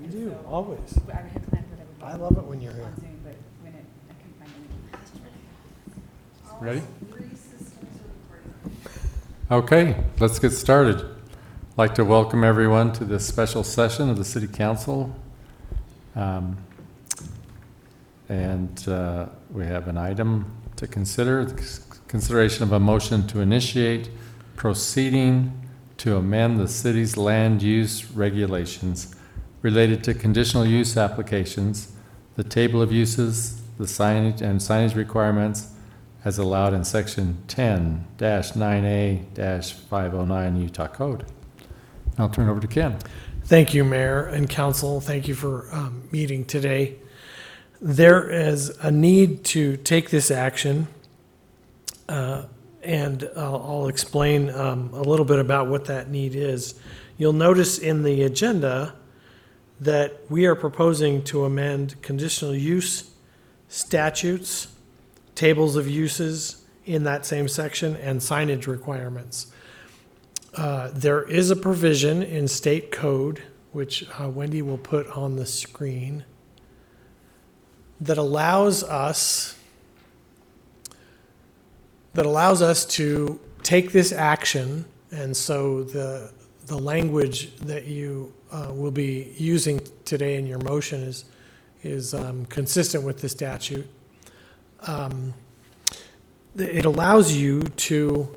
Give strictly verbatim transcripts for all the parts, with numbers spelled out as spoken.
You And do, so always. I had planned that I would. I love it when you're here. On Zoom, but when it, I couldn't find anything. Ready? Okay, let's get started. I'd like to welcome everyone to this special session of the City Council. Um, and uh, we have an item to consider, the consideration of a motion to initiate proceeding to amend the city's land use regulations related to conditional use applications, the table of uses, the signage and signage requirements as allowed in section ten dash nine A dash five oh nine Utah Code. I'll turn it over to Ken. Thank you, Mayor and Council. Thank you for um, meeting today. There is a need to take this action, uh, and I'll, I'll explain um, a little bit about what that need is. You'll notice in the agenda that we are proposing to amend conditional use statutes, tables of uses in that same section, and signage requirements. Uh, there is a provision in state code, which uh, Wendy will put on the screen, that allows us that allows us to take this action, and so the the language that you uh, will be using today in your motion is is um, consistent with the statute. Um, it allows you to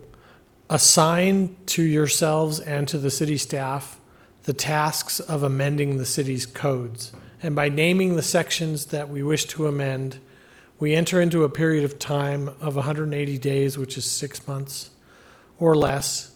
assign to yourselves and to the city staff the tasks of amending the city's codes. And by naming the sections that we wish to amend, we enter into a period of time of one hundred eighty days, which is six months or less,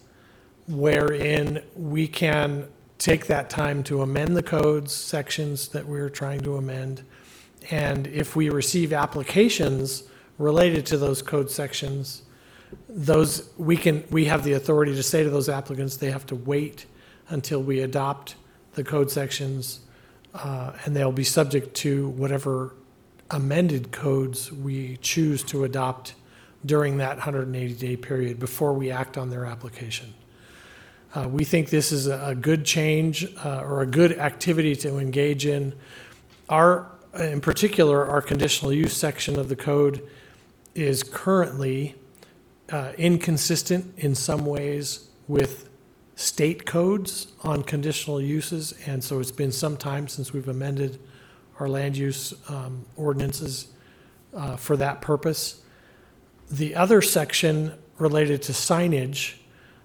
wherein we can take that time to amend the codes sections that we're trying to amend. And if we receive applications related to those code sections, those we can we have the authority to say to those applicants they have to wait until we adopt the code sections, uh, and they'll be subject to whatever amended codes we choose to adopt during that one hundred eighty day period before we act on their application. Uh, we think this is a, a good change uh, or a good activity to engage in. Our, in particular, our conditional use section of the code is currently uh, inconsistent in some ways with state codes on conditional uses, and so it's been some time since we've amended our land use um, ordinances uh, for that purpose. The other section related to signage,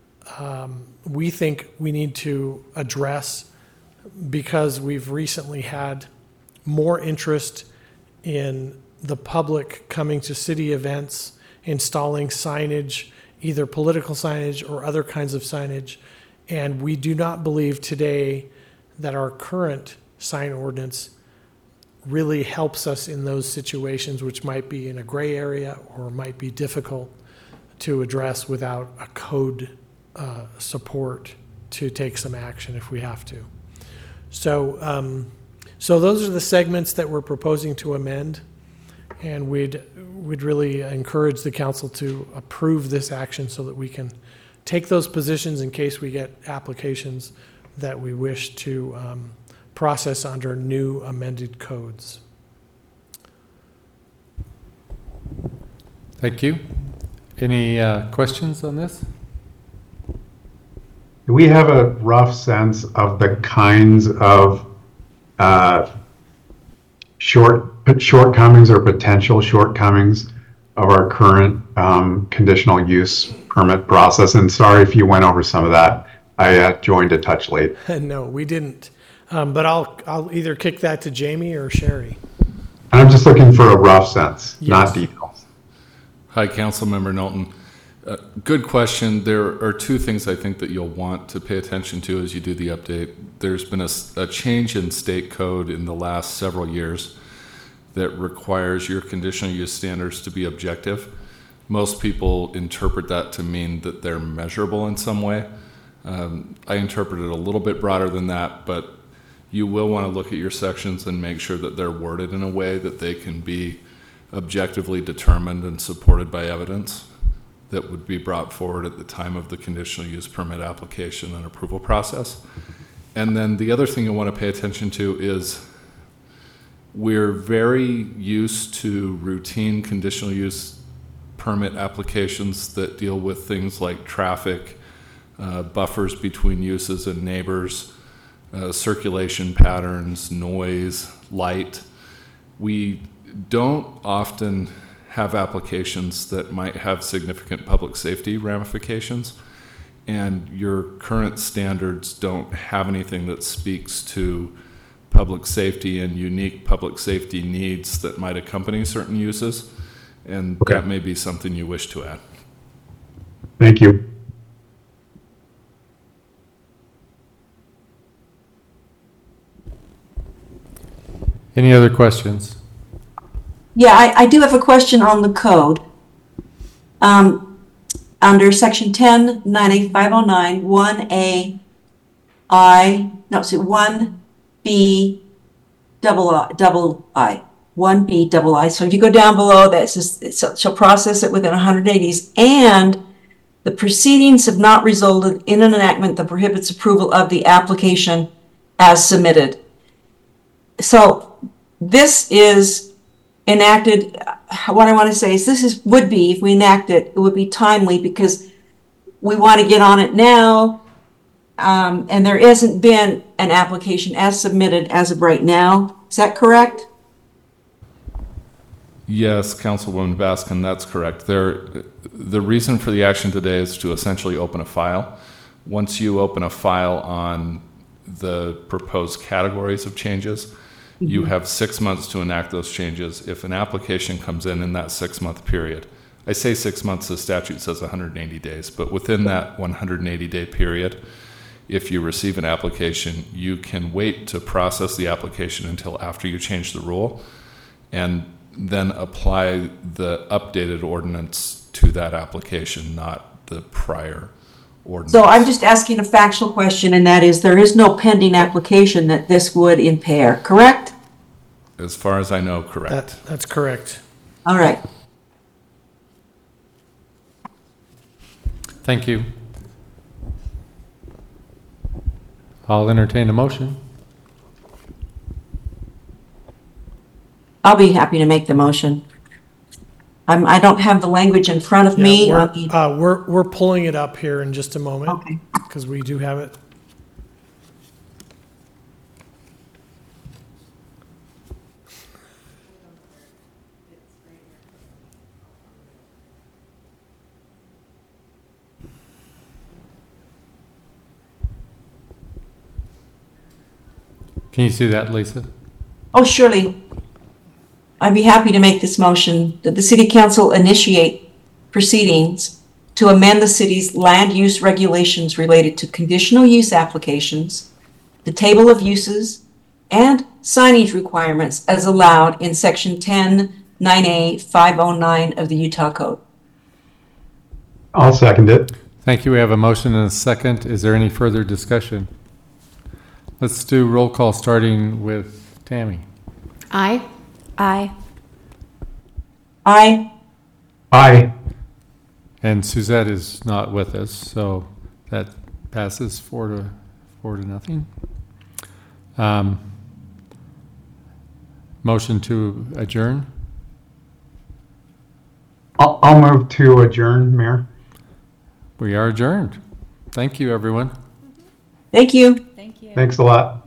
um, we think we need to address because we've recently had more interest in the public coming to city events, installing signage, either political signage or other kinds of signage. And we do not believe today that our current sign ordinance really helps us in those situations, which might be in a gray area or might be difficult to address without a code uh, support to take some action if we have to. So, um, so those are the segments that we're proposing to amend. And we'd we'd really encourage the council to approve this action so that we can take those positions in case we get applications that we wish to um, process under new amended codes. Thank you. Any uh, questions on this? Do we have a rough sense of the kinds of uh, short shortcomings or potential shortcomings of our current um, conditional use permit process? And sorry if you went over some of that. I uh, joined a touch late. No, we didn't. Um, but I'll I'll either kick that to Jamie or Sherry. I'm just looking for a rough sense, Yes. not details. Hi, Councilmember Knowlton. Uh, good question. There are two things I think that you'll want to pay attention to as you do the update. There's been a, a change in state code in the last several years that requires your conditional use standards to be objective. Most people interpret that to mean that they're measurable in some way. Um, I interpret it a little bit broader than that, but you will want to look at your sections and make sure that they're worded in a way that they can be objectively determined and supported by evidence that would be brought forward at the time of the conditional use permit application and approval process. And then the other thing I want to pay attention to is we're very used to routine conditional use permit applications that deal with things like traffic, uh, buffers between uses and neighbors, uh, circulation patterns, noise, light. We don't often have applications that might have significant public safety ramifications, and your current standards don't have anything that speaks to public safety and unique public safety needs that might accompany certain uses, and Okay. that may be something you wish to add. Thank you. Any other questions? Yeah, I, I do have a question on the code. Um, under section ten, nine A five oh nine, one A, I, no, so one B, double I, double I, one B, double I. So if you go down below, that says, it shall process it within one hundred eighties, and the proceedings have not resulted in an enactment that prohibits approval of the application as submitted. So this is enacted, what I want to say is this is, would be, if we enact it, it would be timely because we want to get on it now. Um, and there hasn't been an application as submitted as of right now. Is that correct? Yes, Councilwoman Baskin, that's correct. There, the reason for the action today is to essentially open a file. Once you open a file on the proposed categories of changes, you have six months to enact those changes. If an application comes in in that six-month period, I say six months, the statute says one hundred eighty days, but within that one hundred eighty day period, if you receive an application, you can wait to process the application until after you change the rule, and then apply the updated ordinance to that application, not the prior ordinance. So I'm just asking a factual question, and that is there is no pending application that this would impair, correct? As far as I know, correct. That, that's correct. All right. Thank you. I'll entertain a motion. I'll be happy to make the motion. I'm, I don't have the language in front of Yeah, me. we're, I'll be- uh, we're, we're pulling it up here in just a moment, Okay. because we do have it. Can you see that, Lisa? Oh, surely. I'd be happy to make this motion that the city council initiate proceedings to amend the city's land use regulations related to conditional use applications, the table of uses, and signage requirements as allowed in section ten, nine A, five oh nine of the Utah Code. I'll second it. Thank you. We have a motion and a second. Is there any further discussion? Let's do roll call, starting with Tammy. Aye. Aye. Aye. Aye. And Suzette is not with us, so that passes four to four to nothing. Um, motion to adjourn. I'll, I'll move to adjourn, Mayor. We are adjourned. Thank you, everyone. Thank you. Thank you. Thanks a lot.